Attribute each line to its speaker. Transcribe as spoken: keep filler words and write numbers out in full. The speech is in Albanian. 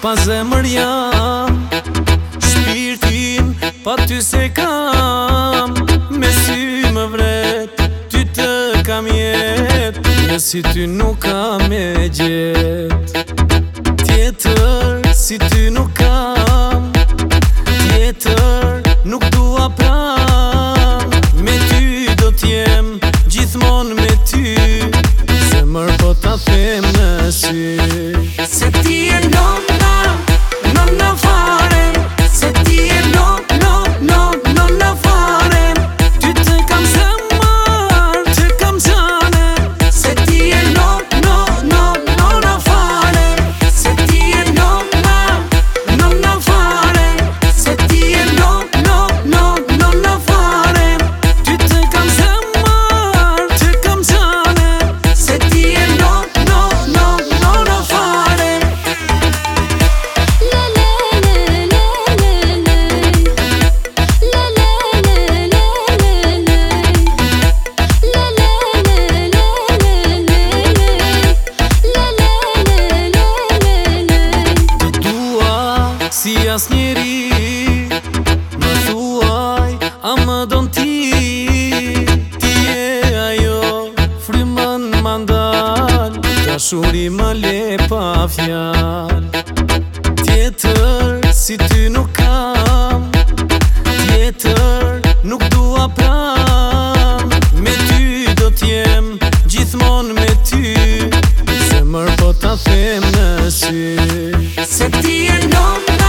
Speaker 1: pa zemër jam, shpirtin pa ty se kam. Me sy më vret, ty të kam jet, e si ty nuk kam me gjet. Tjetër si ty nuk kam, tjetër nuk dua pram. Me ty do t'jem gjithmon me ty, zemër po ta them në sy.
Speaker 2: Se ti e nona, nona fare. Se ti e non, non, non, nona fare.
Speaker 1: Ty të kam zemër, të kam gjane.
Speaker 2: Se ti e non, non, non, nona fare. Se ti e nona, nona fare. Se ti e non, non, non, nona fare.
Speaker 1: Ty të kam zemër, të kam gjane.
Speaker 2: Se ti e non, non, non, nona fare.
Speaker 1: Si as njeri, më thuaj, a më don ti. Ti e ajo, frymën më ndal, dashuri më le pa fjal. Tjetër si ty nuk kam, tjetër nuk dua pram. Me ty do t'jem gjithmon me ty, zemër po ta them në sy.
Speaker 2: Se ti e nona.